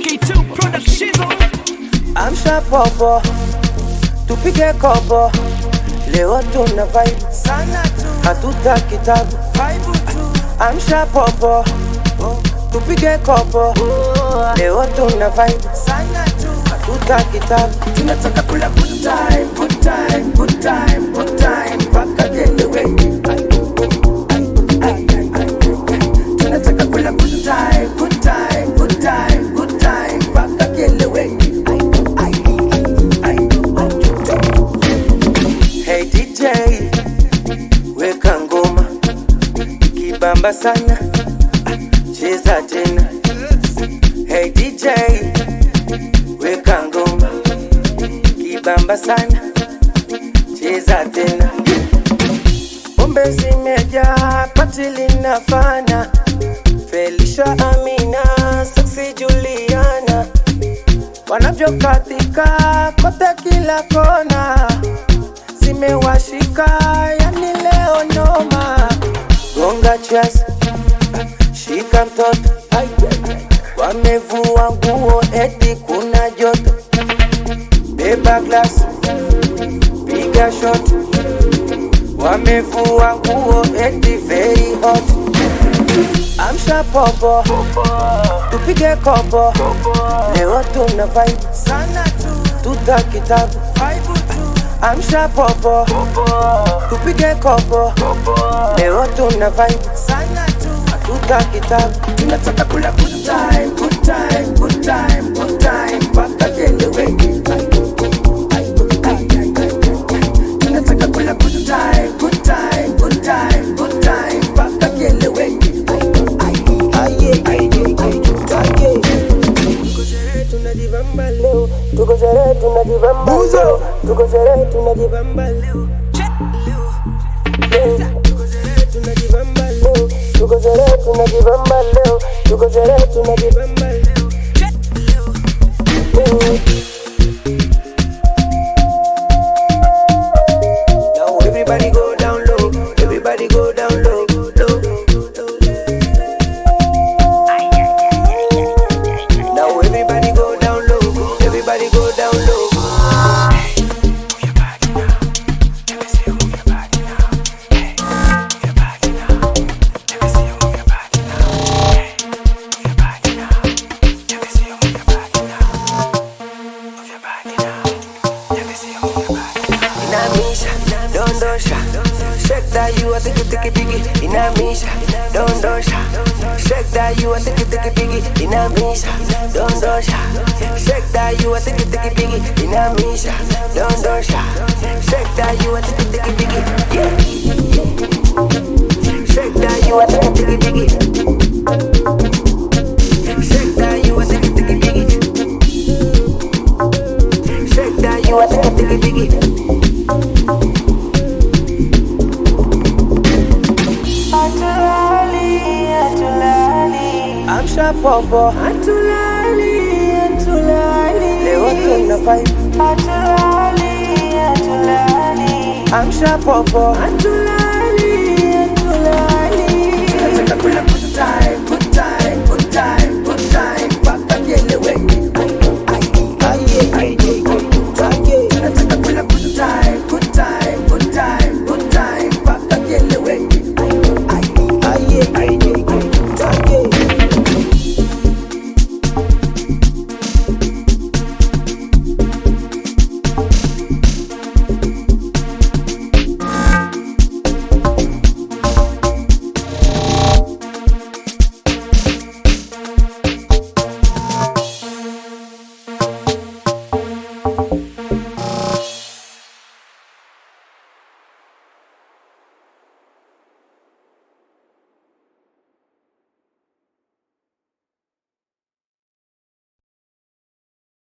K2 Productions. Amsha popo, tupige kopo. Leo tuna vibe sana tu, hatuta kitabu vibe tu. Amsha popo, tupige kopo. Leo tuna vibe sana tu, hatuta kitabu. Tunataka kula good time, good time, good time, good time. Paka kende wengi. Tunataka kula good time, good time, good time, good time. Paka kende wengi. Hey DJ, weka ngoma ikibamba sana, cheza tena. Hey DJ, weka ngoma ikibamba sana, cheza tena. Pombe zimejaa, pati linafana. Felicia, Amina, Sexy Juliana, wanavyokatika kote kila kona. Zimewashika yani leo noma. Gonga chest, shika mtoto. Wamevua nguo eti kuna joto. Beba glass, piga shot. Wamevua nguo eti very hot. Amsha popo, tupige kopo. Leo tuna vibe sana tu, tuta kitabu vibe tu. Amsha popo, tupige kopo. Leo tuna vibe sana tu, hatuta kitabu. Tunataka kula good time, good time, good time, good time. Paka kende wengi. Tunataka kula good time, good time, good time, good time. Paka kende wengi. Tunajibamba leo, tuko sherehe tunajibamba leo, tuko sherehe tunajibamba leo, tuko sherehe tunajibamba leo, tuko sherehe tunajibamba leo, tuko sherehe tunajibamba leo. Now everybody go down low, everybody go down low, low. Now everybody go down low, everybody go down low. Inamisha, dondosha, shake that you a tiki tiki. Inamisha, dondosha, shake that you a tiki tiki. Inamisha, dondosha, shake that you a tiki tiki. Inamisha, dondosha, shake that you a tiki tiki. Yeah, shake that you a tiki tiki. Shake that you a tiki tiki. Shake that you a tiki tiki. Amsha popo, atulali, atulali. Leo tuna vibe, atulali, atulali. Amsha popo, atulali.